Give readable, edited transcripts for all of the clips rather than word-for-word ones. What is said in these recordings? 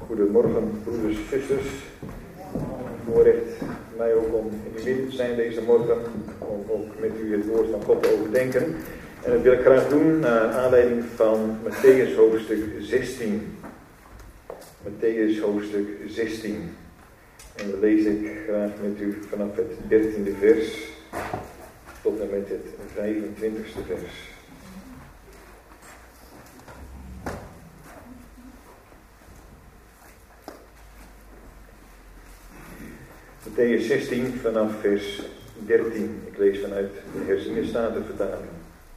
Goedemorgen, broeders en zusters. Voorrecht mij ook om in uw midden te zijn deze morgen, om ook met u het woord van God te overdenken. En dat wil ik graag doen naar aanleiding van Mattheüs hoofdstuk 16. Mattheüs hoofdstuk 16. En dan lees ik graag met u vanaf het 13e vers tot en met het 25e vers. Mattheüs 16 vanaf vers 13. Ik lees vanuit de herziene statenvertaling.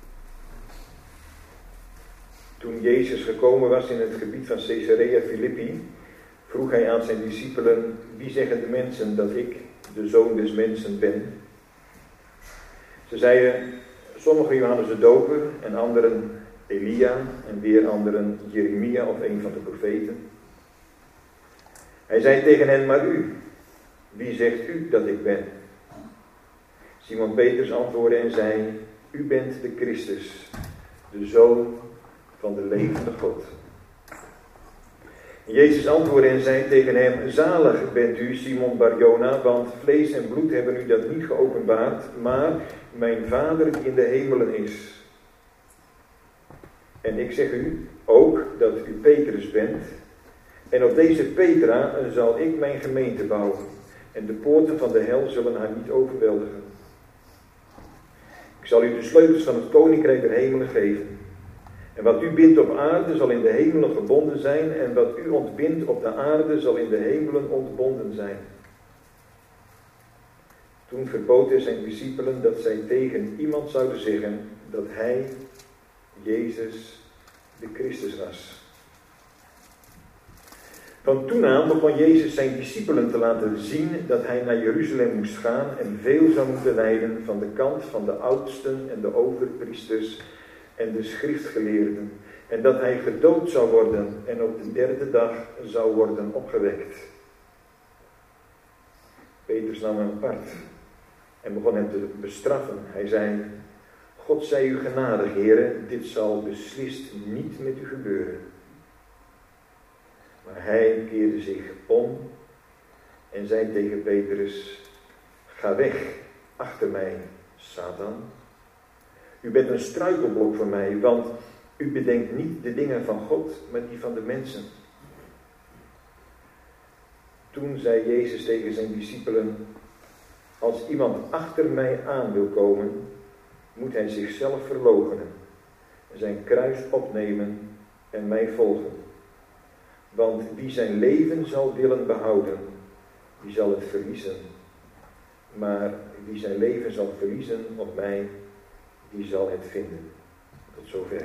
Toen Jezus gekomen was in het gebied van Caesarea Philippi, vroeg hij aan zijn discipelen: wie zeggen de mensen dat ik, de Zoon des Mensen, ben? Ze zeiden: sommigen Johannes de Doper en anderen Elia en weer anderen Jeremia of een van de profeten. Hij zei tegen hen: maar u, wie zegt u dat ik ben? Simon Petrus antwoordde en zei: u bent de Christus, de Zoon van de levende God. En Jezus antwoordde en zei tegen hem: zalig bent u, Simon Bar-Jona, want vlees en bloed hebben u dat niet geopenbaard, maar mijn Vader die in de hemelen is. En ik zeg u ook dat u Petrus bent, en op deze Petra zal ik mijn gemeente bouwen, en de poorten van de hel zullen haar niet overweldigen. Ik zal u de sleutels van het koninkrijk der hemelen geven. En wat u bindt op aarde zal in de hemelen gebonden zijn, en wat u ontbindt op de aarde zal in de hemelen ontbonden zijn. Toen verbood hij zijn discipelen dat zij tegen iemand zouden zeggen dat hij, Jezus, de Christus was. Van toen aan begon Jezus zijn discipelen te laten zien dat hij naar Jeruzalem moest gaan en veel zou moeten lijden van de kant van de oudsten en de overpriesters en de schriftgeleerden, en dat hij gedood zou worden en op de derde dag zou worden opgewekt. Petrus nam hem apart en begon hem te bestraffen. Hij zei: God zij u genadig, heren, dit zal beslist niet met u gebeuren. Maar hij keerde zich om en zei tegen Petrus: ga weg, achter mij, Satan. U bent een struikelblok voor mij, want u bedenkt niet de dingen van God, maar die van de mensen. Toen zei Jezus tegen zijn discipelen: als iemand achter mij aan wil komen, moet hij zichzelf verloochenen, zijn kruis opnemen en mij volgen. Want wie zijn leven zal willen behouden, die zal het verliezen. Maar wie zijn leven zal verliezen op mij, die zal het vinden. Tot zover.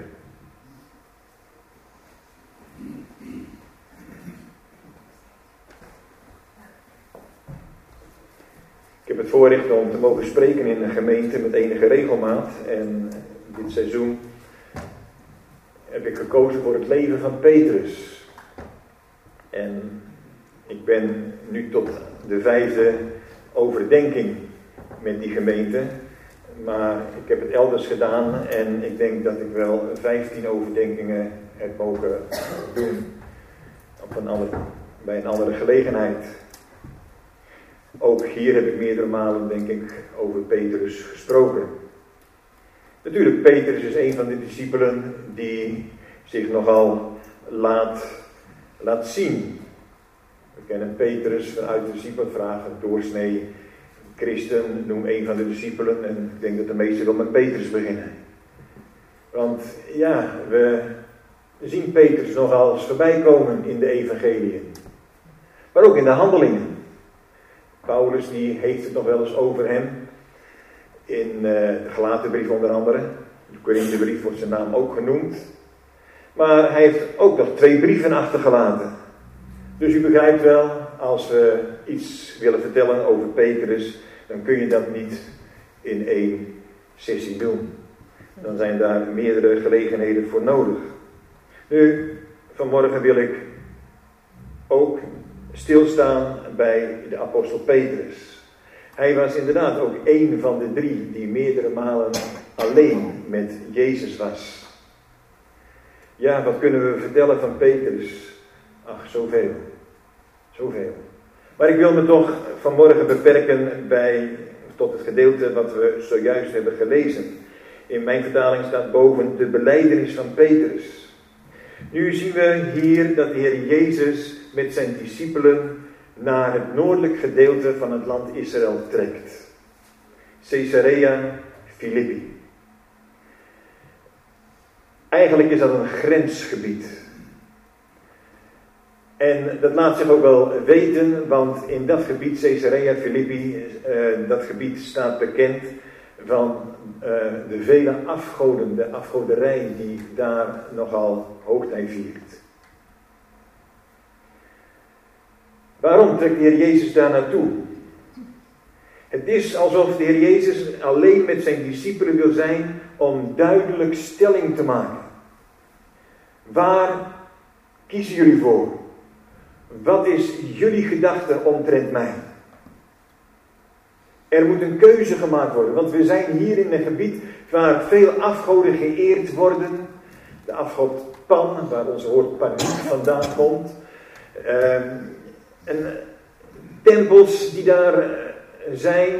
Ik heb het voorrecht om te mogen spreken in een gemeente met enige regelmaat. En dit seizoen heb ik gekozen voor het leven van Petrus. En ik ben nu tot de 5e overdenking met die gemeente. Maar ik heb het elders gedaan en ik denk dat ik wel 15 overdenkingen heb mogen doen bij een andere gelegenheid. Ook hier heb ik meerdere malen, denk ik, over Petrus gesproken. Natuurlijk, Petrus is een van de discipelen die zich nogal laat zien. We kennen Petrus vanuit de discipelvraag, een doorsnee christen, noem een van de discipelen, en ik denk dat de meesten wel met Petrus beginnen. Want ja, we zien Petrus nogal eens voorbij komen in de evangeliën. Maar ook in de handelingen. Paulus die heeft het nog wel eens over hem. In de Galatenbrief onder andere. De Korinthebrief wordt zijn naam ook genoemd. Maar hij heeft ook nog 2 brieven achtergelaten. Dus u begrijpt wel, als we iets willen vertellen over Petrus, dan kun je dat niet in 1 sessie doen. Dan zijn daar meerdere gelegenheden voor nodig. Nu, vanmorgen wil ik ook stilstaan bij de apostel Petrus. Hij was inderdaad ook een van de 3 die meerdere malen alleen met Jezus was. Ja, wat kunnen we vertellen van Petrus? Ach, zoveel. Zoveel. Maar ik wil me toch vanmorgen beperken tot het gedeelte wat we zojuist hebben gelezen. In mijn vertaling staat boven de belijdenis van Petrus. Nu zien we hier dat de Heer Jezus met zijn discipelen naar het noordelijk gedeelte van het land Israël trekt. Caesarea Philippi. Eigenlijk is dat een grensgebied. En dat laat zich ook wel weten, want in dat gebied, Caesarea Philippi, dat gebied staat bekend van de vele afgoden, de afgoderij die daar nogal hoogtij viert. Waarom trekt de Heer Jezus daar naartoe? Het is alsof de Heer Jezus alleen met zijn discipelen wil zijn om duidelijk stelling te maken. Waar kiezen jullie voor? Wat is jullie gedachte omtrent mij? Er moet een keuze gemaakt worden, want we zijn hier in een gebied waar veel afgoden geëerd worden. De afgod Pan, waar ons woord paniek vandaan komt. En tempels die daar zijn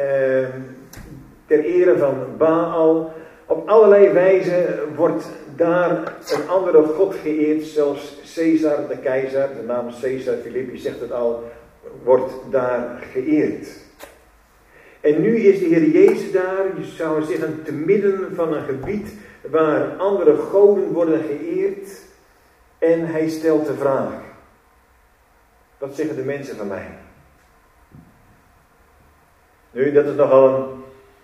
ter ere van Baal. Op allerlei wijze wordt daar een andere god geëerd, zelfs Caesar, de keizer, de naam Caesar Philippi zegt het al, wordt daar geëerd. En nu is de Heer Jezus daar, je zou zeggen, te midden van een gebied waar andere goden worden geëerd. En hij stelt de vraag: wat zeggen de mensen van mij? Nu, dat is nogal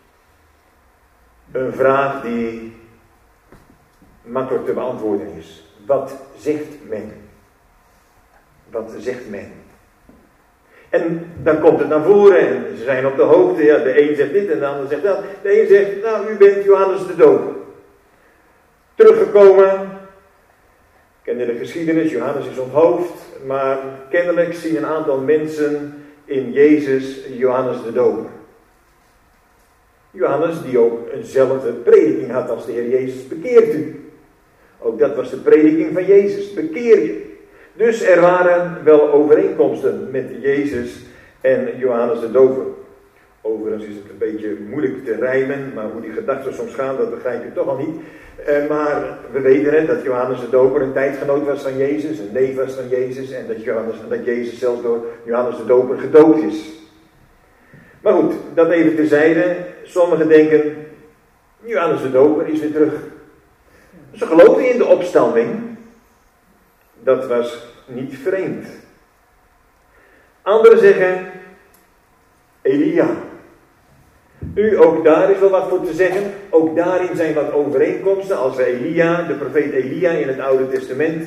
een vraag die makkelijk te beantwoorden is. Wat zegt men? Wat zegt men? En dan komt het naar voren en ze zijn op de hoogte. Ja, de een zegt dit en de ander zegt dat. De een zegt, nou, u bent Johannes de Doper. Teruggekomen. Ken je de geschiedenis? Johannes is onthoofd. Maar kennelijk zien een aantal mensen in Jezus Johannes de Doper. Johannes die ook eenzelfde prediking had als de Heer Jezus. Bekeert u. Ook dat was de prediking van Jezus. Bekeer je. Dus er waren wel overeenkomsten met Jezus en Johannes de Doper. Overigens is het een beetje moeilijk te rijmen, maar hoe die gedachten soms gaan, dat begrijp je toch al niet. Maar we weten dat Johannes de Doper een tijdgenoot was van Jezus, een neef was van Jezus, en dat Jezus zelfs door Johannes de Doper gedoopt is. Maar goed, dat even terzijde. Sommigen denken, Johannes de Doper is weer terug. Ze geloofden in de opstanding. Dat was niet vreemd. Anderen zeggen, Elia. Nu, ook daar is wel wat voor te zeggen. Ook daarin zijn wat overeenkomsten. Als we Elia, de profeet Elia in het Oude Testament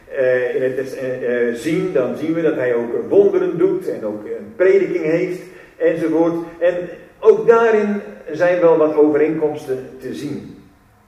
zien, dan zien we dat hij ook wonderen doet en ook een prediking heeft enzovoort. En ook daarin zijn wel wat overeenkomsten te zien.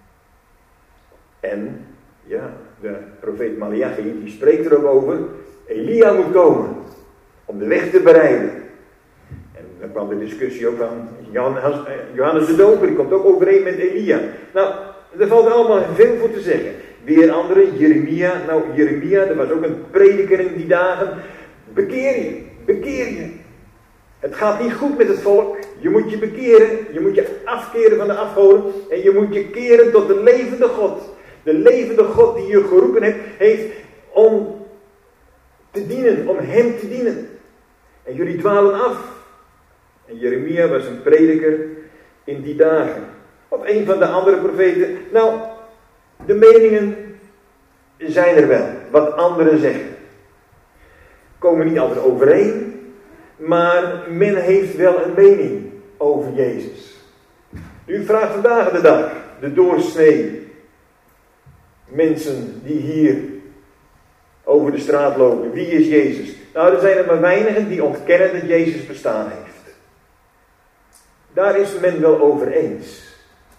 En ja, de profeet Maleachi die spreekt er ook over. Elia moet komen om de weg te bereiden. En dan kwam de discussie ook van Johannes de Doper, die komt ook overeen met Elia. Nou, er valt allemaal veel voor te zeggen. Weer anderen, Jeremia. Nou, Jeremia, dat was ook een prediker in die dagen. Bekeer je, bekeer je. Het gaat niet goed met het volk. Je moet je bekeren, je moet je afkeren van de afgoden en je moet je keren tot de levende God. De levende God die je geroepen heeft om te dienen, om hem te dienen. En jullie dwalen af. En Jeremia was een prediker in die dagen. Of een van de andere profeten. Nou, de meningen zijn er wel. Wat anderen zeggen. Komen niet altijd overeen. Maar men heeft wel een mening over Jezus. U vraagt vandaag de dag de doorsnee mensen die hier over de straat lopen. Wie is Jezus? Nou, er zijn er maar weinigen die ontkennen dat Jezus bestaan heeft. Daar is men wel over eens.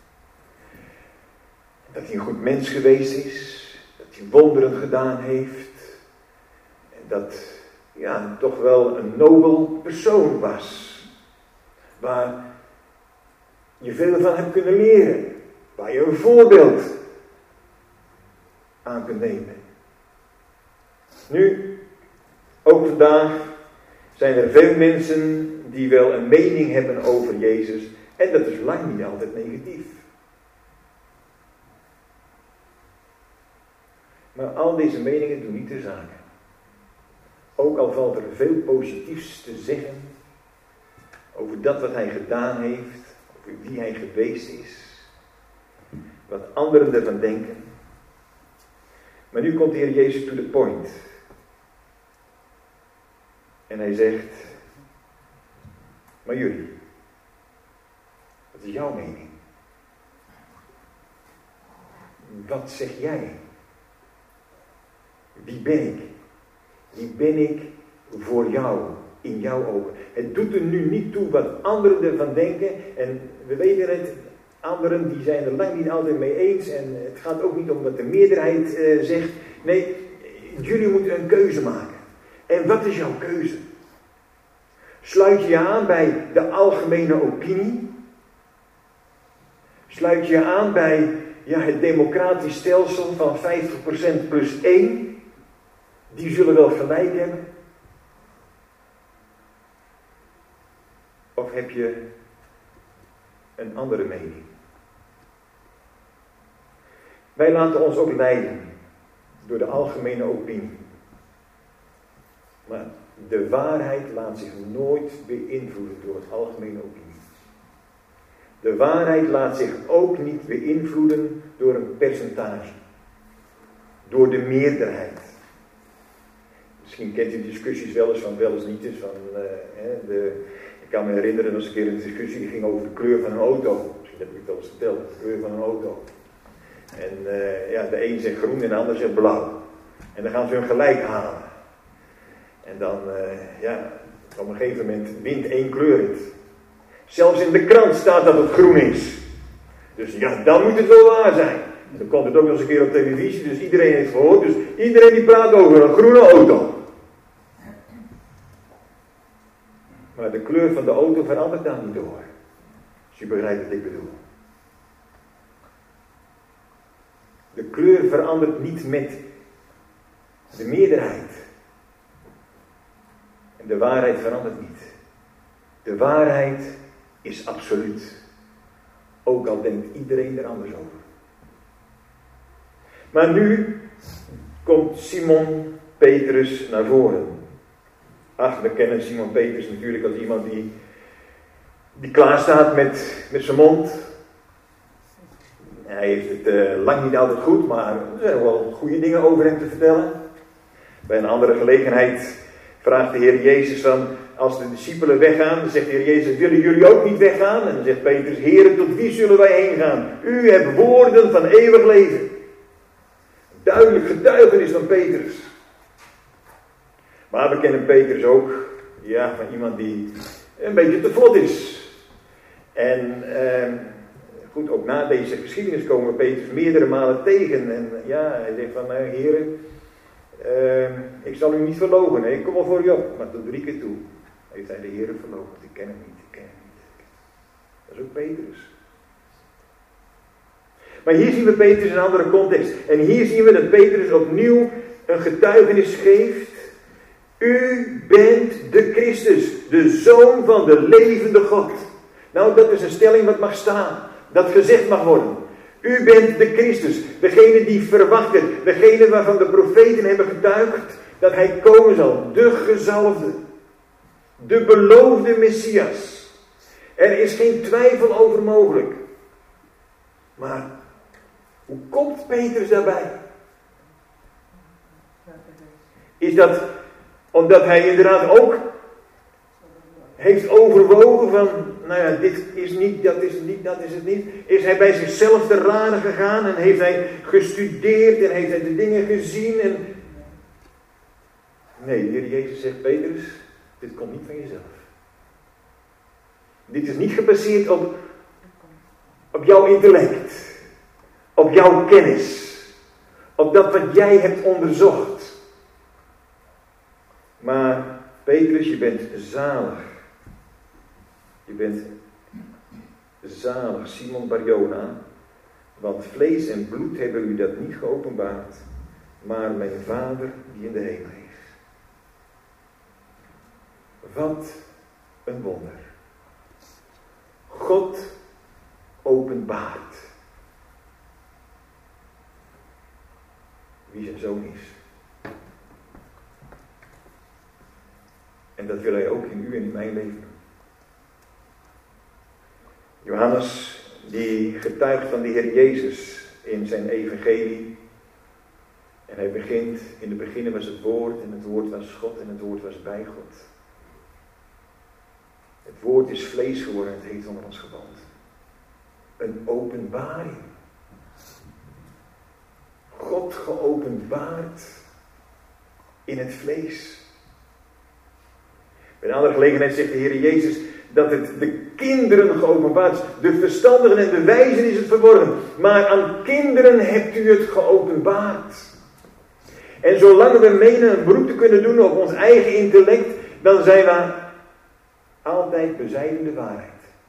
Dat hij een goed mens geweest is. Dat hij wonderen gedaan heeft. En dat toch wel een nobel persoon was. Waar je veel van hebt kunnen leren. Waar je een voorbeeld aan kunt nemen. Nu, ook vandaag zijn er veel mensen die wel een mening hebben over Jezus. En dat is lang niet altijd negatief. Maar al deze meningen doen niet de zaken. Ook al valt er veel positiefs te zeggen over dat wat hij gedaan heeft, over wie hij geweest is, wat anderen ervan denken. Maar nu komt de Heer Jezus to the point. En hij zegt, maar jullie, wat is jouw mening? Wat zeg jij? Wie ben ik? Wie ben ik voor jou, in jouw ogen? Het doet er nu niet toe wat anderen ervan denken. En we weten het, anderen die zijn er lang niet altijd mee eens. En het gaat ook niet om wat de meerderheid zegt. Nee, jullie moeten een keuze maken. En wat is jouw keuze? Sluit je je aan bij de algemene opinie? Sluit je je aan bij het democratisch stelsel van 50% plus 1? Die zullen wel gelijk hebben. Of heb je een andere mening? Wij laten ons ook leiden door de algemene opinie. Maar de waarheid laat zich nooit beïnvloeden door het algemene opinie. De waarheid laat zich ook niet beïnvloeden door een percentage. Door de meerderheid. Misschien kent u discussies wel eens van wel eens niet eens. Ik kan me herinneren, er was een keer een discussie die ging over de kleur van een auto. Misschien heb ik het wel eens verteld, de kleur van een auto. En de een zegt groen en de ander zegt blauw. En dan gaan ze hun gelijk halen. En dan, op een gegeven moment wint één kleur het. Zelfs in de krant staat dat het groen is. Dus ja, dan moet het wel waar zijn. Dan komt het ook nog eens een keer op televisie, dus iedereen heeft gehoord. Dus iedereen die praat over een groene auto. Maar de kleur van de auto verandert daar niet door. Als je begrijpt wat ik bedoel. De kleur verandert niet met de meerderheid. En de waarheid verandert niet. De waarheid is absoluut. Ook al denkt iedereen er anders over. Maar nu komt Simon Petrus naar voren. Ach, we kennen Simon Petrus natuurlijk als iemand die klaar staat met zijn mond. Hij heeft het lang niet altijd goed, maar er zijn wel goede dingen over hem te vertellen. Bij een andere gelegenheid vraagt de Heer Jezus van, als de discipelen weggaan, dan zegt de Heer Jezus, willen jullie ook niet weggaan? En dan zegt Petrus, Heer, tot wie zullen wij heen gaan? U hebt woorden van eeuwig leven. Duidelijk getuigenis van Petrus. Maar we kennen Petrus ook, van iemand die een beetje te vlot is. En goed, ook na deze geschiedenis komen we Petrus meerdere malen tegen. En hij zegt van, heren, ik zal u niet verloochenen, ik kom wel voor u op. Maar tot 3 keer toe heeft hij de Heere verloochend. Ik ken hem niet. Dat is ook Petrus. Maar hier zien we Petrus in een andere context. En hier zien we dat Petrus opnieuw een getuigenis geeft. U bent de Christus, de Zoon van de levende God. Nou, dat is een stelling wat mag staan. Dat gezegd mag worden. U bent de Christus, degene die verwacht werd, degene waarvan de profeten hebben getuigd dat hij komen zal. De gezalfde, de beloofde Messias. Er is geen twijfel over mogelijk. Maar hoe komt Petrus daarbij? Is dat omdat hij inderdaad ook heeft overwogen van, dit is niet, dat is het niet. Is hij bij zichzelf te raden gegaan en heeft hij gestudeerd en heeft hij de dingen gezien en... Nee, de Heer Jezus zegt, Petrus, dit komt niet van jezelf. Dit is niet gebaseerd op jouw intellect, op jouw kennis, op dat wat jij hebt onderzocht. Maar Petrus, je bent zalig. Je bent zalig, Simon Bar-Jona, want vlees en bloed hebben u dat niet geopenbaard, maar mijn Vader die in de hemel is. Wat een wonder. God openbaart wie zijn zoon is. En dat wil hij ook in u en in mijn leven doen. Johannes, die getuigt van de Heer Jezus in zijn evangelie. En hij begint, in het begin was het woord en het woord was God en het woord was bij God. Het woord is vlees geworden en het heeft onder ons gewoond. Een openbaring. God geopenbaard in het vlees. Bij een andere gelegenheid zegt de Heer Jezus dat het de kinderen geopenbaard is. De verstandigen en de wijzen is het verborgen. Maar aan kinderen hebt u het geopenbaard. En zolang we menen een beroep te kunnen doen op ons eigen intellect, dan zijn we altijd bezijden de waarheid.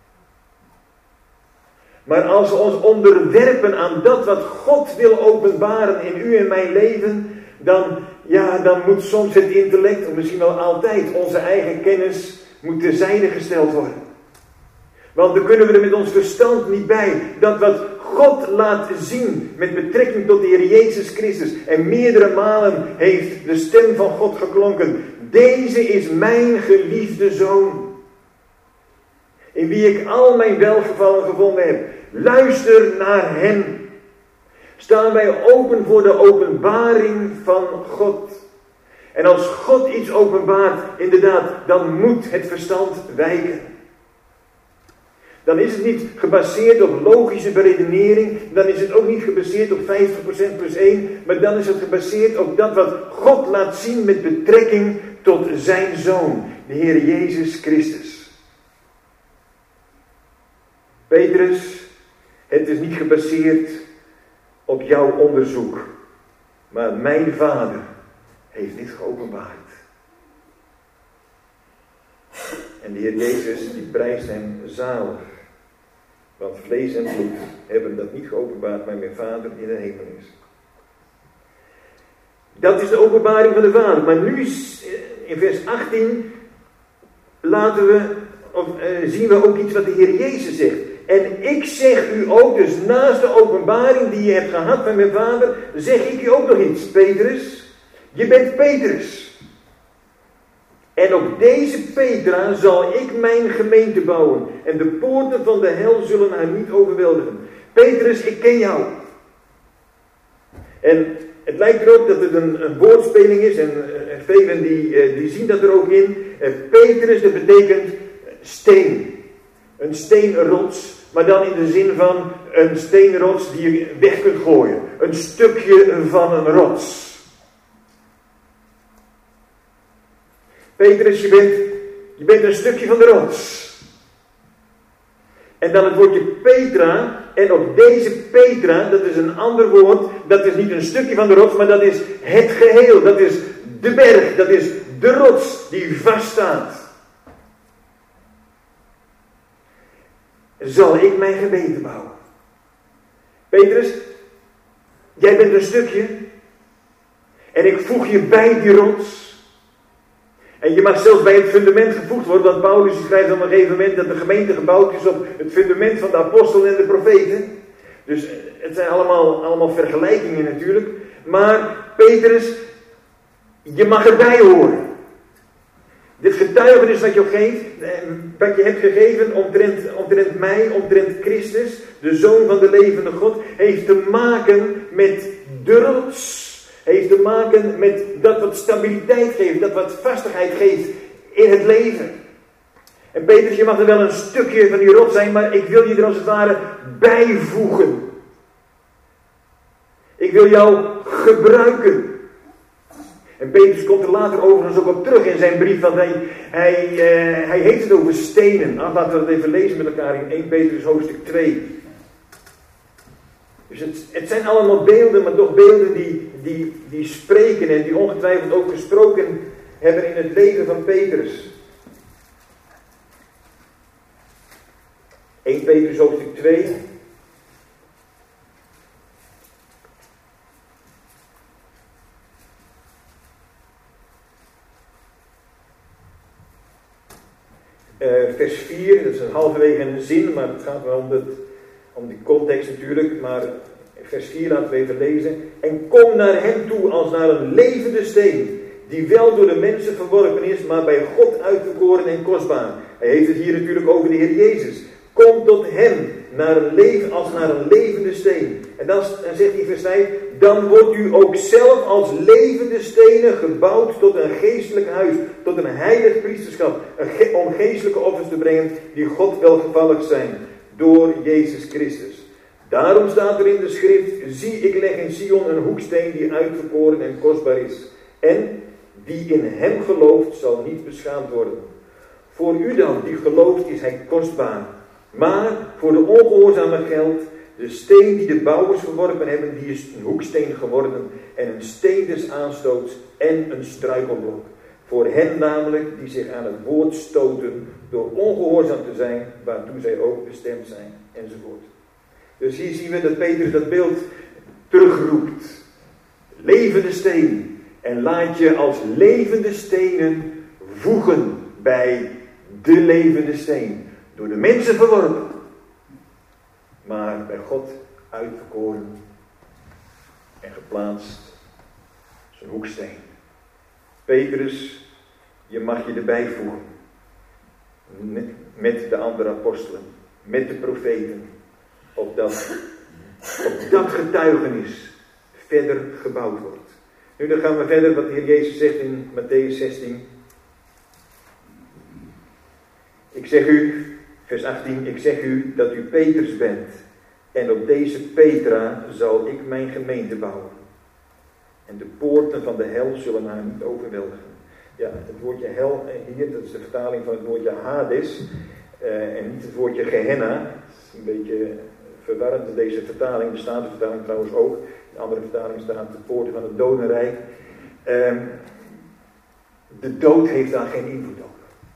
Maar als we ons onderwerpen aan dat wat God wil openbaren in u en mijn leven, dan moet soms het intellect, of misschien wel altijd, onze eigen kennis, moet terzijde gesteld worden. Want dan kunnen we er met ons verstand niet bij. Dat wat God laat zien met betrekking tot de Heer Jezus Christus. En meerdere malen heeft de stem van God geklonken. Deze is mijn geliefde zoon. In wie ik al mijn welgevallen gevonden heb. Luister naar hem. Staan wij open voor de openbaring van God. En als God iets openbaart, inderdaad, dan moet het verstand wijken. Dan is het niet gebaseerd op logische beredenering. Dan is het ook niet gebaseerd op 50% plus 1. Maar dan is het gebaseerd op dat wat God laat zien met betrekking tot zijn Zoon. De Heer Jezus Christus. Petrus, het is niet gebaseerd op jouw onderzoek. Maar mijn Vader heeft dit geopenbaard. En de Heer Jezus die prijst hem zalig. Want vlees en bloed hebben dat niet geopenbaard, maar mijn Vader in de hemel is. Dat is de openbaring van de Vader. Maar nu in vers 18 zien we ook iets wat de Heer Jezus zegt. En ik zeg u ook, dus naast de openbaring die je hebt gehad van mijn Vader, zeg ik u ook nog iets. Petrus, je bent Petrus. En op deze Petra zal ik mijn gemeente bouwen. En de poorten van de hel zullen haar niet overweldigen. Petrus, ik ken jou. En het lijkt erop dat het een woordspeling is. En velen die zien dat er ook in. Petrus, dat betekent steen. Een steenrots. Maar dan in de zin van een steenrots die je weg kunt gooien. Een stukje van een rots. Petrus, je bent een stukje van de rots. En dan het woordje Petra. En op deze Petra, dat is een ander woord. Dat is niet een stukje van de rots, maar dat is het geheel. Dat is de berg. Dat is de rots die vaststaat. Zal ik mijn gemeente bouwen. Petrus, jij bent een stukje. En ik voeg je bij die rots. En je mag zelfs bij het fundament gevoegd worden, want Paulus schrijft op een gegeven moment dat de gemeente gebouwd is op het fundament van de apostelen en de profeten. Dus het zijn allemaal vergelijkingen natuurlijk. Maar Petrus, je mag erbij horen. Dit getuigenis wat je hebt gegeven omtrent mij, omtrent Christus, de Zoon van de levende God, heeft te maken met de rots. Heeft te maken met dat wat stabiliteit geeft, dat wat vastigheid geeft in het leven. En Petrus, je mag er wel een stukje van die rots zijn, maar ik wil je er als het ware bijvoegen. Ik wil jou gebruiken. En Petrus komt er later overigens ook op terug in zijn brief, want hij heeft het over stenen. Nou, laten we dat even lezen met elkaar in 1 Petrus hoofdstuk 2. Dus het zijn allemaal beelden, maar toch beelden die spreken en die ongetwijfeld ook gesproken hebben in het leven van Petrus. 1 Petrus hoofdstuk 2. vers 4, dat is een halverwege een zin, maar het gaat wel om die context natuurlijk, maar vers 4 laten we even lezen. En kom naar hem toe als naar een levende steen, die wel door de mensen verworpen is, maar bij God uitverkoren en kostbaar. Hij heeft het hier natuurlijk over de Heer Jezus. Kom tot hem als naar een levende steen. En dan zegt hij vers 5, dan wordt u ook zelf als levende stenen gebouwd tot een geestelijk huis, tot een heilig priesterschap, om geestelijke offers te brengen die God welgevallig zijn, door Jezus Christus. Daarom staat er in de schrift, zie ik leg in Sion een hoeksteen die uitverkoren en kostbaar is. En die in hem gelooft zal niet beschaamd worden. Voor u dan, die gelooft, is hij kostbaar. Maar voor de ongehoorzame geldt, de steen die de bouwers verworpen hebben, die is een hoeksteen geworden en een steen des aanstoots en een struikelblok. Voor hen namelijk die zich aan het woord stoten door ongehoorzaam te zijn, waartoe zij ook bestemd zijn, enzovoort. Dus hier zien we dat Petrus dat beeld terugroept. Levende steen. En laat je als levende stenen voegen bij de levende steen. Door de mensen verworpen. Maar bij God uitverkoren en geplaatst als een hoeksteen. Petrus, je mag je erbij voegen. Met de andere apostelen. Met de profeten. Op dat getuigenis verder gebouwd wordt. Nu dan gaan we verder wat de Heer Jezus zegt in Mattheüs 16. Ik zeg u, vers 18, ik zeg u dat u Petrus bent. En op deze Petra zal ik mijn gemeente bouwen. En de poorten van de hel zullen haar niet overweldigen. Ja, het woordje hel hier, dat is de vertaling van het woordje Hades. En niet het woordje Gehenna. Dat is een beetje verwarrend in deze vertaling. De Statenvertaling trouwens ook. In de andere vertaling staat de poorten van het dodenrijk. De dood heeft daar geen invloed op.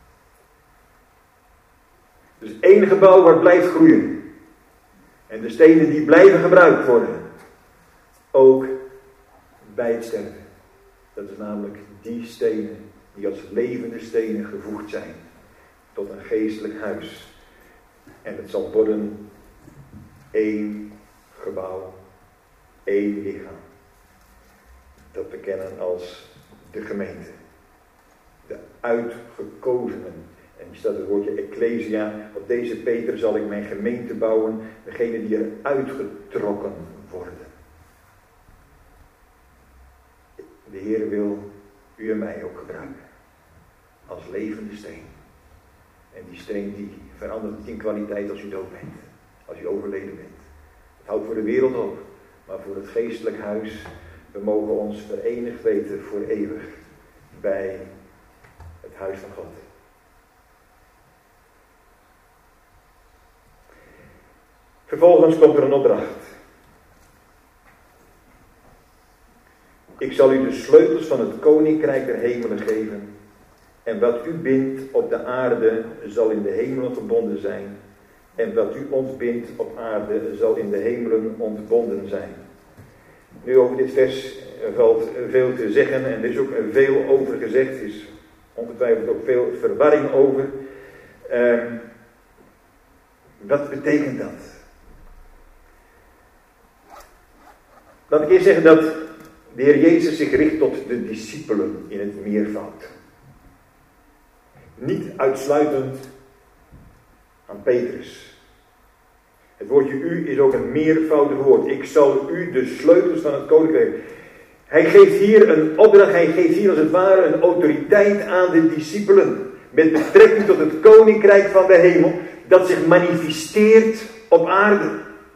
Dus het enige gebouw waar het blijft groeien. En de stenen die blijven gebruikt worden. Ook bij het sterven. Dat is namelijk die stenen die als levende stenen gevoegd zijn. Tot een geestelijk huis. En het zal worden één gebouw. Één lichaam. Dat we kennen als de gemeente. De uitgekozenen. En hier staat het woordje ecclesia. Op deze Peter zal ik mijn gemeente bouwen. Degene die er uitgetrokken worden. De Heer wil u en mij ook gebruiken. Als levende steen. En die steen die verandert niet in kwaliteit als u dood bent. Als u overleden bent. Het houdt voor de wereld op. Maar voor het geestelijk huis. We mogen ons verenigd weten voor eeuwig. Bij het huis van God. Vervolgens komt er een opdracht. Ik zal u de sleutels van het koninkrijk der hemelen geven. En wat u bindt op de aarde zal in de hemelen verbonden zijn. En wat u ontbindt op aarde zal in de hemelen ontbonden zijn. Nu over dit vers valt veel te zeggen en er is ook veel over gezegd. Er is ongetwijfeld ook veel verwarring over. Wat betekent dat? Laat ik eerst zeggen dat de Heer Jezus zich richt tot de discipelen in het meervoud. Niet uitsluitend aan Petrus. Het woordje u is ook een meervoudig woord. Ik zal u de sleutels van het koninkrijk. Hij geeft hier een opdracht, hij geeft hier als het ware een autoriteit aan de discipelen. Met betrekking tot het koninkrijk van de hemel. Dat zich manifesteert op aarde.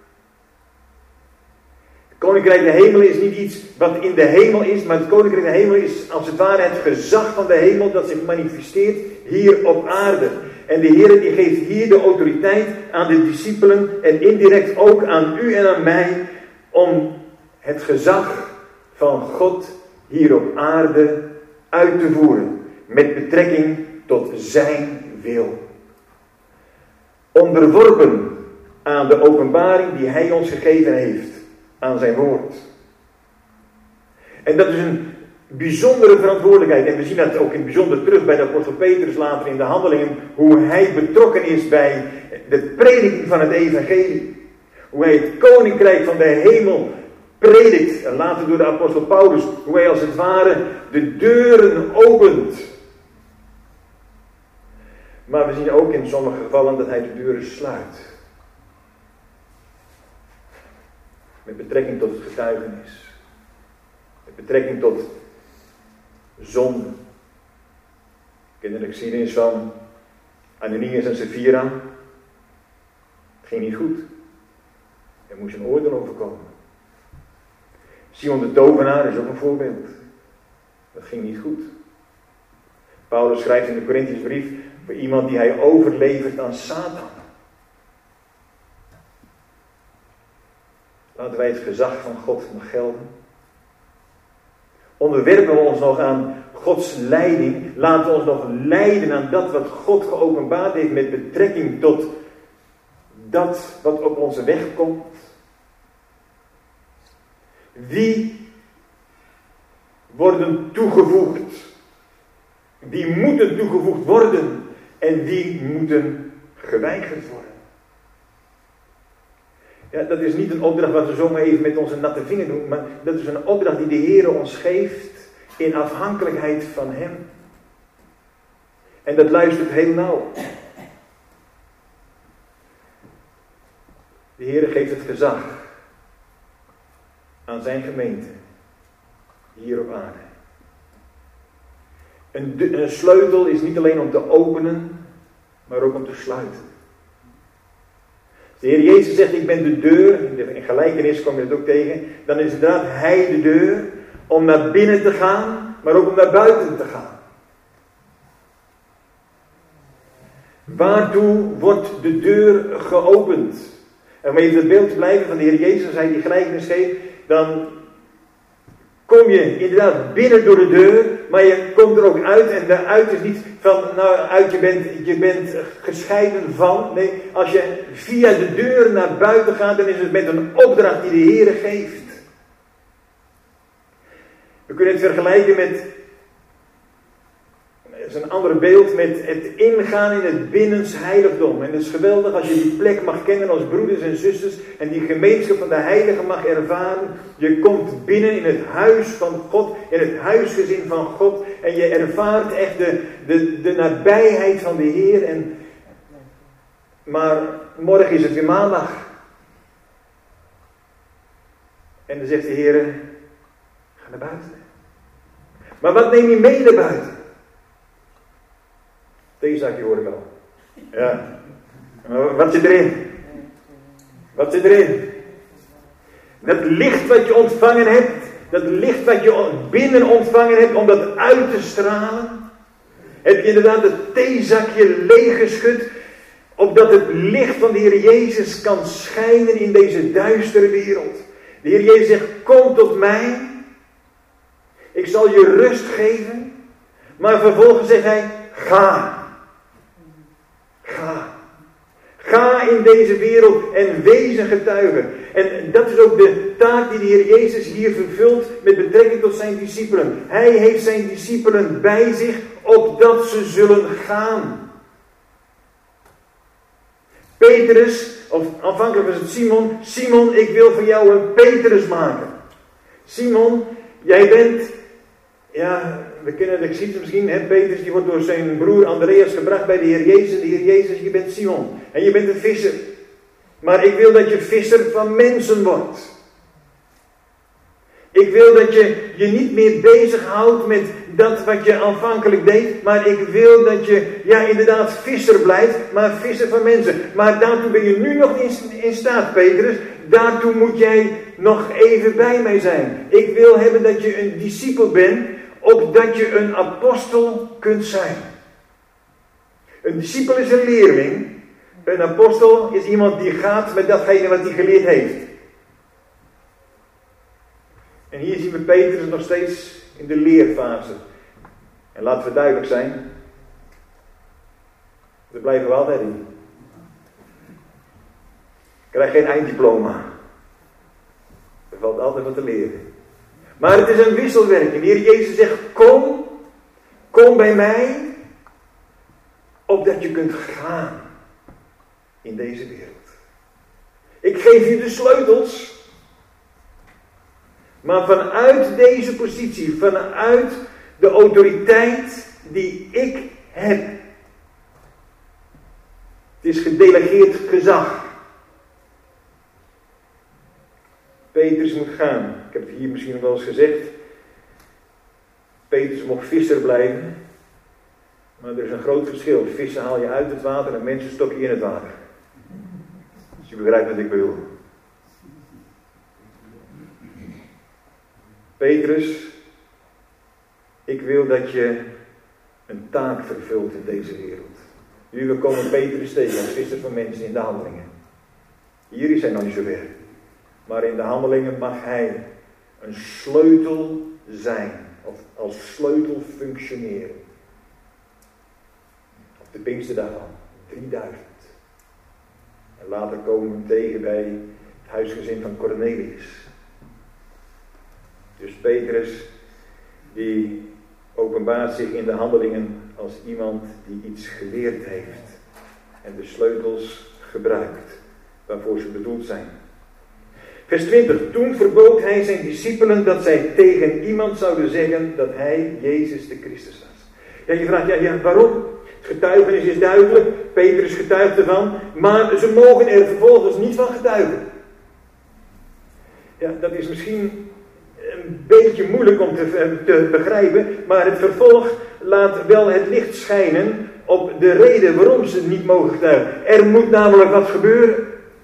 Het koninkrijk der hemel is niet iets wat in de hemel is. Maar het koninkrijk der hemel is als het ware het gezag van de hemel. Dat zich manifesteert hier op aarde. En de Heer die geeft hier de autoriteit aan de discipelen. En indirect ook aan u en aan mij. Om het gezag van God hier op aarde uit te voeren. Met betrekking tot zijn wil. Onderworpen aan de openbaring die hij ons gegeven heeft. Aan zijn woord. En dat is bijzondere verantwoordelijkheid. En we zien dat ook in het bijzonder terug bij de apostel Petrus later in de handelingen. Hoe hij betrokken is bij de prediking van het evangelie. Hoe hij het koninkrijk van de hemel predikt. En later door de apostel Paulus. Hoe hij als het ware de deuren opent. Maar we zien ook in sommige gevallen dat hij de deuren sluit. Met betrekking tot het getuigenis. Met betrekking tot zonde. We kennen de geschiedenis van Ananias en Sapphira. Het ging niet goed. Er moest een oordeel overkomen. Simon de tovenaar is ook een voorbeeld. Dat ging niet goed. Paulus schrijft in de Korintiërsbrief voor iemand die hij overlevert aan Satan. Laten wij het gezag van God nog gelden. Onderwerpen we ons nog aan Gods leiding. Laten we ons nog leiden aan dat wat God geopenbaard heeft met betrekking tot dat wat op onze weg komt. Wie worden toegevoegd? Wie moeten toegevoegd worden? En wie moeten geweigerd worden? Ja, dat is niet een opdracht wat we zomaar even met onze natte vinger doen. Maar dat is een opdracht die de Heer ons geeft in afhankelijkheid van Hem. En dat luistert heel nauw. De Heer geeft het gezag aan zijn gemeente hier op aarde. Een sleutel is niet alleen om te openen, maar ook om te sluiten. Als de Heer Jezus zegt, ik ben de deur, in gelijkenis kom je het ook tegen, dan is inderdaad Hij de deur om naar binnen te gaan, maar ook om naar buiten te gaan. Waartoe wordt de deur geopend? En om even het beeld te blijven van de Heer Jezus, als Hij die gelijkenis geeft, dan kom je inderdaad binnen door de deur, maar je komt er ook uit. En daaruit is niet van, je bent gescheiden van. Nee, als je via de deur naar buiten gaat, dan is het met een opdracht die de Heer geeft. We kunnen het vergelijken met, dat is een ander beeld, met het ingaan in het binnensheiligdom. En het is geweldig als je die plek mag kennen als broeders en zusters en die gemeenschap van de heiligen mag ervaren. Je komt binnen in het huis van God, in het huisgezin van God en je ervaart echt de nabijheid van de Heer. Maar morgen is het weer maandag. En dan zegt de Heer, ga naar buiten. Maar wat neem je mee naar buiten? Theezakje hoor ik al. Ja. Wat zit erin? Wat zit erin? Dat licht wat je ontvangen hebt. Dat licht wat je binnen ontvangen hebt om dat uit te stralen. Heb je inderdaad het theezakje leeggeschud. Opdat het licht van de Heer Jezus kan schijnen in deze duistere wereld. De Heer Jezus zegt, kom tot mij. Ik zal je rust geven. Maar vervolgens zegt hij, ga. Ga. Ga in deze wereld en wees een getuige. En dat is ook de taak die de Heer Jezus hier vervult met betrekking tot zijn discipelen. Hij heeft zijn discipelen bij zich, opdat ze zullen gaan. Petrus, of aanvankelijk was het Simon. Simon, ik wil van jou een Petrus maken. Simon, jij bent, ja, we kennen de geschiedenis misschien, hè? Petrus die wordt door zijn broer Andreas gebracht bij de Heer Jezus. De Heer Jezus, je bent Simon. En je bent een visser. Maar ik wil dat je visser van mensen wordt. Ik wil dat je je niet meer bezighoudt met dat wat je aanvankelijk deed. Maar ik wil dat je, ja inderdaad, visser blijft. Maar visser van mensen. Maar daartoe ben je nu nog niet in staat, Petrus. Daartoe moet jij nog even bij mij zijn. Ik wil hebben dat je een discipel bent. Opdat je een apostel kunt zijn. Een discipel is een leerling. Een apostel is iemand die gaat met datgene wat hij geleerd heeft. En hier zien we Petrus nog steeds in de leerfase. En laten we duidelijk zijn. Daar blijven we altijd in. Krijg geen einddiploma. Er valt altijd wat te leren. Maar het is een wisselwerking. De Heer Jezus zegt, kom bij mij, opdat je kunt gaan in deze wereld. Ik geef je de sleutels. Maar vanuit deze positie, vanuit de autoriteit die ik heb. Het is gedelegeerd gezag. Petrus moet gaan. Ik heb het hier misschien wel eens gezegd. Petrus mocht visser blijven. Maar er is een groot verschil. Vissen haal je uit het water en mensen stok je in het water. Dus je begrijpt wat ik bedoel. Petrus, ik wil dat je een taak vervult in deze wereld. Jullie komen Petrus tegen als visser van mensen in de Handelingen. Hier is hij nog niet zo ver. Maar in de Handelingen mag hij een sleutel zijn. Of als sleutel functioneren. Op de Pinksterdag van 3000. En later komen we hem tegen bij het huisgezin van Cornelius. Dus Petrus, die openbaart zich in de Handelingen als iemand die iets geleerd heeft. En de sleutels gebruikt, waarvoor ze bedoeld zijn. Vers 20. Toen verbood hij zijn discipelen dat zij tegen iemand zouden zeggen dat hij Jezus de Christus was. Ja, je vraagt, waarom? Het getuigenis is duidelijk, Petrus getuigt ervan, maar ze mogen er vervolgens niet van getuigen. Ja, dat is misschien een beetje moeilijk om te begrijpen, maar het vervolg laat wel het licht schijnen op de reden waarom ze niet mogen getuigen. Er moet namelijk wat gebeuren.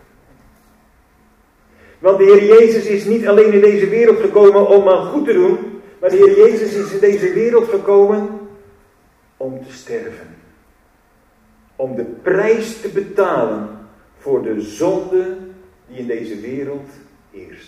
Want de Heer Jezus is niet alleen in deze wereld gekomen om maar goed te doen, maar de Heer Jezus is in deze wereld gekomen om te sterven. Om de prijs te betalen voor de zonde die in deze wereld heerst.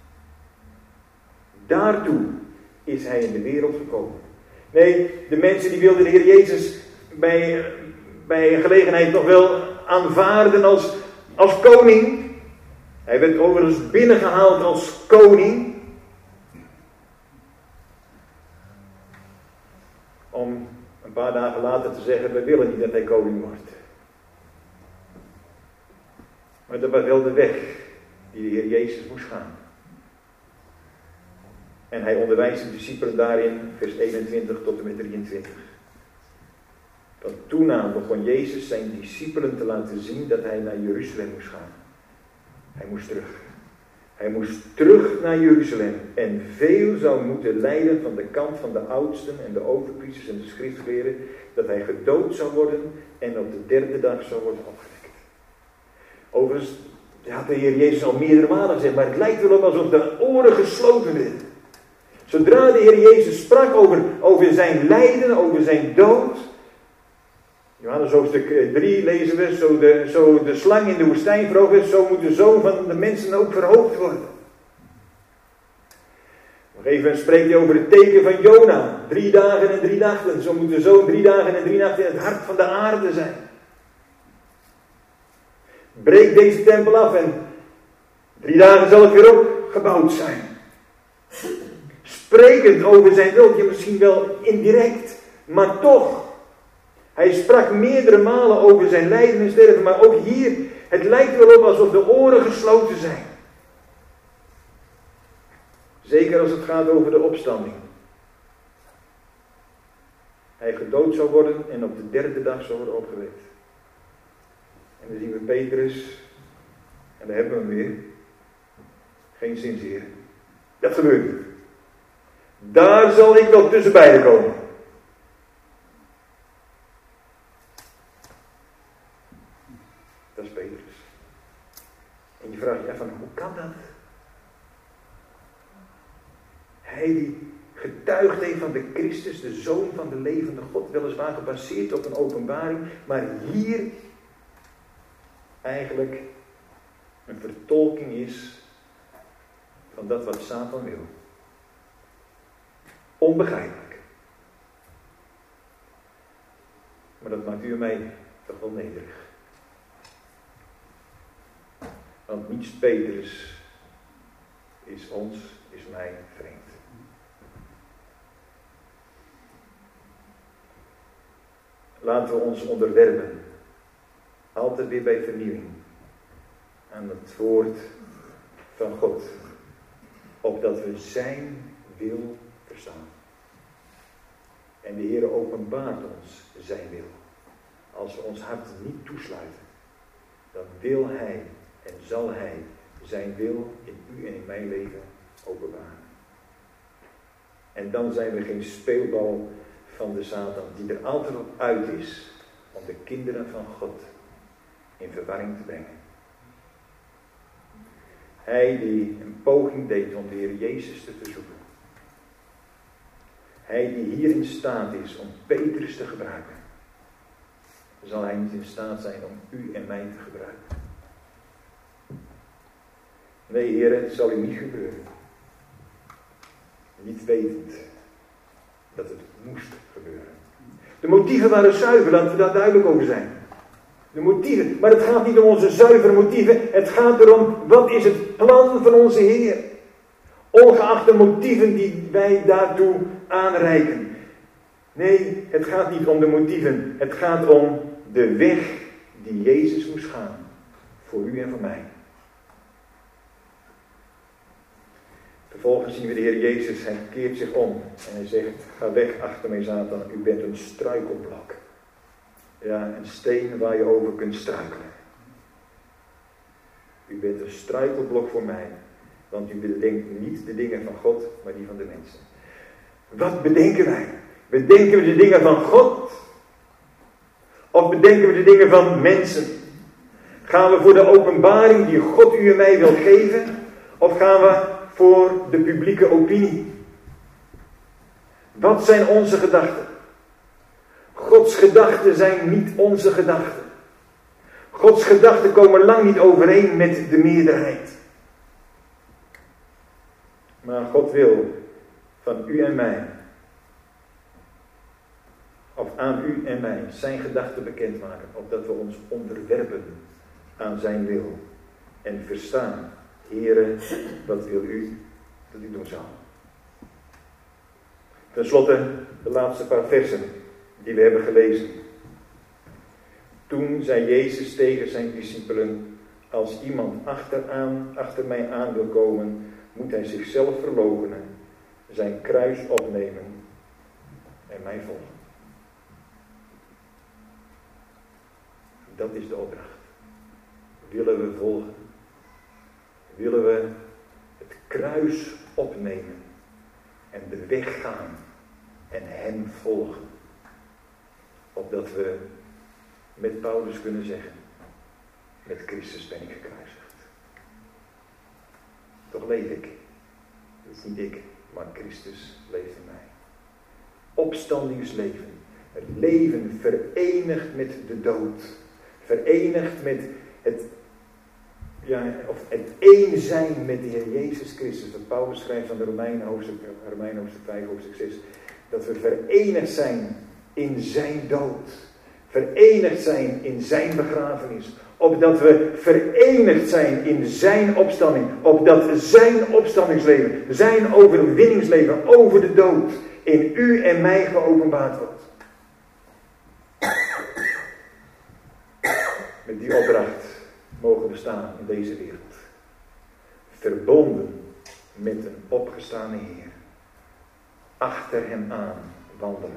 Daartoe is hij in de wereld gekomen. Nee, de mensen die wilden de Heer Jezus bij gelegenheid nog wel aanvaarden als koning. Hij werd overigens binnengehaald als koning. Om een paar dagen later te zeggen, we willen niet dat hij koning wordt. Maar dat was wel de weg die de Heer Jezus moest gaan. En hij onderwijst de discipelen daarin, vers 21 tot en met 23. Van toen aan begon Jezus zijn discipelen te laten zien dat hij naar Jeruzalem moest gaan. Hij moest terug. Hij moest terug naar Jeruzalem en veel zou moeten lijden van de kant van de oudsten en de overpriesters en de schriftgeleerden, dat hij gedood zou worden en op de derde dag zou worden opgewekt. Overigens had de Heer Jezus al meerdere malen gezegd, maar het lijkt wel op alsof de oren gesloten werden. Zodra de Heer Jezus sprak over zijn lijden, over zijn dood. Johannes hoofdstuk 3 lezen we, zo de slang in de woestijn verhoogd werd, zo moet de Zoon van de mensen ook verhoogd worden. Op een gegeven moment spreekt hij over het teken van Jona. 3 dagen en 3 nachten. Zo moet de Zoon 3 dagen en 3 nachten in het hart van de aarde zijn. Breek deze tempel af en 3 dagen zal het weer opgebouwd zijn. Sprekend over zijn dood, misschien wel indirect, maar toch. Hij sprak meerdere malen over zijn lijden en sterven, maar ook hier, het lijkt wel op alsof de oren gesloten zijn. Zeker als het gaat over de opstanding. Hij gedood zou worden en op de derde dag zou worden opgewekt. En dan zien we Petrus, en daar hebben we hem weer. Geen zinzeer. Dat gebeurt niet. Daar zal ik nog tussen beiden komen. Dat is Petrus. En je vraagt je af van, hoe kan dat? Hij die getuigd heeft van de Christus, de Zoon van de levende God, weliswaar gebaseerd op een openbaring, maar hier eigenlijk een vertolking is van dat wat Satan wil. Onbegrijpelijk. Maar dat maakt u en mij toch wel nederig. Want niets Petrus is mij vreemd. Laten we ons onderwerpen, altijd weer bij vernieuwing, aan het woord van God, opdat we zijn wil verstaan. En de Heer openbaart ons zijn wil. Als we ons hart niet toesluiten, dan wil Hij en zal Hij zijn wil in u en in mijn leven openbaren. En dan zijn we geen speelbal van de Satan, die er altijd op uit is om de kinderen van God in verwarring te brengen. Hij die een poging deed om de Heer Jezus te verzoeken. Hij die hier in staat is om Petrus te gebruiken. Zal hij niet in staat zijn om u en mij te gebruiken? Nee, Heer, het zal u niet gebeuren. Niet wetend dat het moest gebeuren. De motieven waren zuiver, laten we daar duidelijk over zijn. De motieven, maar het gaat niet om onze zuivere motieven. Het gaat erom, wat is het plan van onze Heer? Ongeacht de motieven die wij daartoe aanreiken. Nee, het gaat niet om de motieven. Het gaat om de weg die Jezus moest gaan. Voor u en voor mij. Vervolgens zien we de Heer Jezus, hij keert zich om. En hij zegt, ga weg achter mij Satan, u bent een struikelblok. Ja, een steen waar je over kunt struikelen. U bent een struikelblok voor mij. Want u bedenkt niet de dingen van God, maar die van de mensen. Wat bedenken wij? Bedenken we de dingen van God? Of bedenken we de dingen van mensen? Gaan we voor de openbaring die God u en mij wil geven? Of gaan we voor de publieke opinie? Wat zijn onze gedachten? Gods gedachten zijn niet onze gedachten. Gods gedachten komen lang niet overeen met de meerderheid. Maar God wil van u en mij, of aan u en mij, zijn gedachten bekendmaken, opdat we ons onderwerpen aan zijn wil en verstaan, Heere, wat wil u dat ik doen zal. Ten slotte de laatste paar versen die we hebben gelezen. Toen zei Jezus tegen zijn discipelen, als iemand achter mij aan wil komen, moet hij zichzelf verloochenen, zijn kruis opnemen en mij volgen. Dat is de opdracht. Willen we volgen? Willen we het kruis opnemen en de weg gaan en hem volgen? Opdat we met Paulus kunnen zeggen, met Christus ben ik gekruisigd. Toch leef ik. Dat is niet ik, maar Christus leeft in mij. Opstandingsleven. Het leven verenigd met de dood. Verenigd met het één zijn met de Heer Jezus Christus. Dat Paulus schrijft aan de Romeinen hoofdstuk 5, hoofdstuk 6. Dat we verenigd zijn in zijn dood. Verenigd zijn in zijn begrafenis. Opdat we verenigd zijn in zijn opstanding. Opdat zijn opstandingsleven, zijn overwinningsleven over de dood in u en mij geopenbaard wordt. Met die opdracht mogen we staan in deze wereld. Verbonden met een opgestane Heer. Achter hem aan wandelen.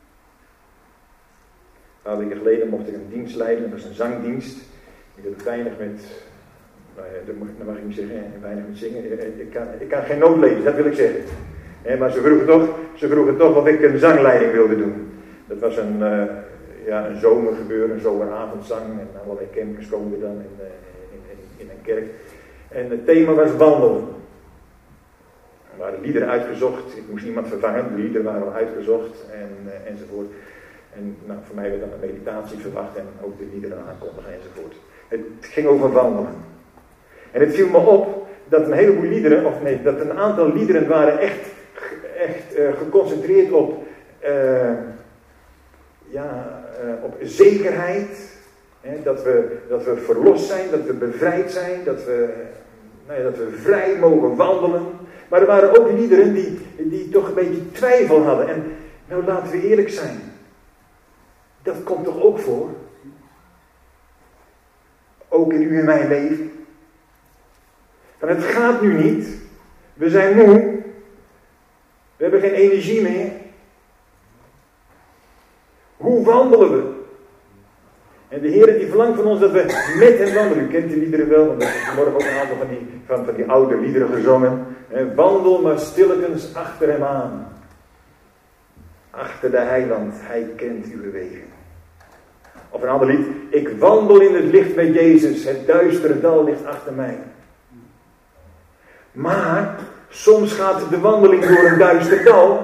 Een paar weken geleden mocht ik een dienst leiden. Dat was een zangdienst. Ik heb weinig met, dat mag ik niet zeggen, weinig met zingen. Ik kan geen noot lezen, dat wil ik zeggen. Maar ze vroegen toch of ik een zangleiding wilde doen. Dat was een zomergebeuren, een zomeravondzang. En allerlei campers komen er dan in een kerk. En het thema was wandelen. Er waren liederen uitgezocht. Ik moest iemand vervangen. De liederen waren al uitgezocht enzovoort. En voor mij werd dan een meditatie verwacht en ook de liederen aankondigen enzovoort. Het ging over wandelen. En het viel me op dat een heleboel liederen, dat een aantal liederen waren echt geconcentreerd op zekerheid. Dat we verlost zijn, dat we bevrijd zijn, dat we vrij mogen wandelen. Maar er waren ook liederen die toch een beetje twijfel hadden. En nou laten we eerlijk zijn. Dat komt toch ook voor? Ook in u en mijn leven. Van het gaat nu niet. We zijn moe. We hebben geen energie meer. Hoe wandelen we? En de Heer die verlangt van ons dat we met hem wandelen. U kent die liederen wel, want we hebben vanmorgen ook een aantal van die oude liederen gezongen. Wandel maar stillekens achter hem aan. Achter de heiland, hij kent uw wegen. Of een ander lied. Ik wandel in het licht met Jezus, het duistere dal ligt achter mij. Maar soms gaat de wandeling door een duister dal.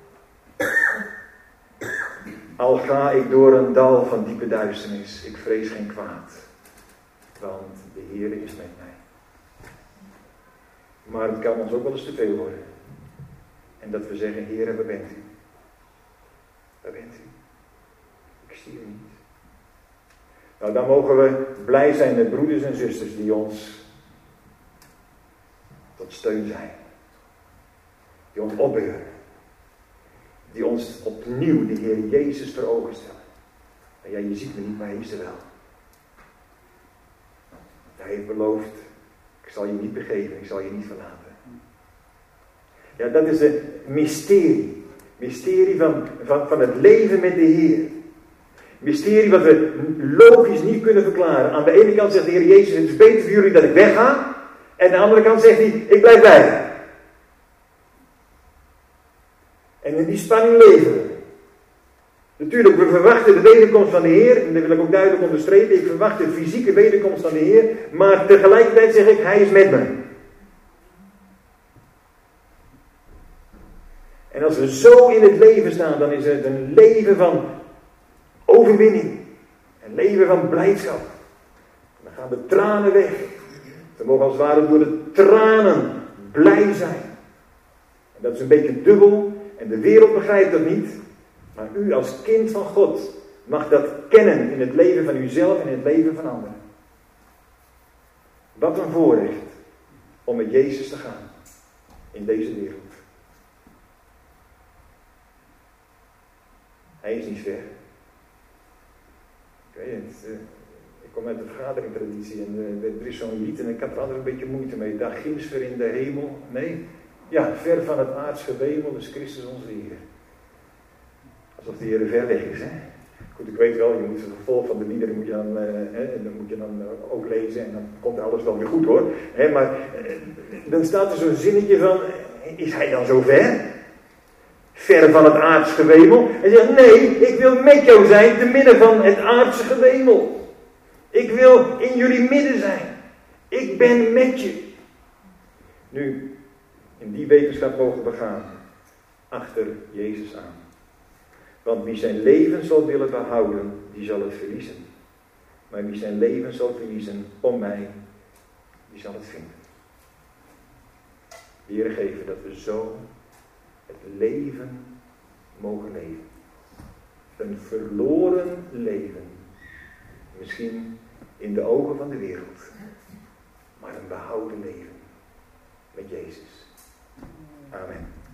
Al ga ik door een dal van diepe duisternis, ik vrees geen kwaad. Want de Heer is met mij. Maar het kan ons ook wel eens te veel worden. En dat we zeggen, Heer, waar bent u? Waar bent u? Ik zie u niet. Nou, dan mogen we blij zijn met broeders en zusters die ons tot steun zijn. Die ons opbeuren. Die ons opnieuw de Heer Jezus voor ogen stellen. En ja, je ziet me niet, maar hij is er wel. Hij heeft beloofd, ik zal je niet begeven, ik zal je niet verlaten. Ja, dat is het mysterie. Mysterie van het leven met de Heer. Mysterie wat we logisch niet kunnen verklaren. Aan de ene kant zegt de Heer Jezus, het is beter voor jullie dat ik wegga. En aan de andere kant zegt hij, ik blijf bij je. En in die spanning leven we. Natuurlijk, we verwachten de wederkomst van de Heer. En dat wil ik ook duidelijk onderstrepen. Ik verwacht de fysieke wederkomst van de Heer. Maar tegelijkertijd zeg ik, hij is met me. En als we zo in het leven staan, dan is het een leven van overwinning. Een leven van blijdschap. Dan gaan de tranen weg. We mogen als het ware door de tranen blij zijn. En dat is een beetje dubbel. En de wereld begrijpt dat niet. Maar u als kind van God mag dat kennen in het leven van uzelf en in het leven van anderen. Wat een voorrecht om met Jezus te gaan in deze wereld. Hij is niet ver. Ik weet het. Ik kom uit de vergaderingtraditie en er is zo'n lied en ik had er altijd een beetje moeite mee. Daar ginds ver in de hemel. Nee, ja, ver van het aardse wemel is Christus onze Heer. Alsof de Heer ver weg is, hè. Goed, ik weet wel, je moet het vervolg van de liederen moet je dan ook lezen en dan komt alles wel weer goed hoor. Maar dan staat er zo'n zinnetje van, is hij dan zo ver? Ver van het aardse gewemel. Hij zegt, nee, ik wil met jou zijn te midden van het aardse gewemel. Ik wil in jullie midden zijn. Ik ben met je. Nu, in die wetenschap mogen we gaan. Achter Jezus aan. Want wie zijn leven zal willen behouden, die zal het verliezen. Maar wie zijn leven zal verliezen om mij, die zal het vinden. De Heer geven dat we zo het leven mogen leven. Een verloren leven. Misschien in de ogen van de wereld. Maar een behouden leven met Jezus. Amen.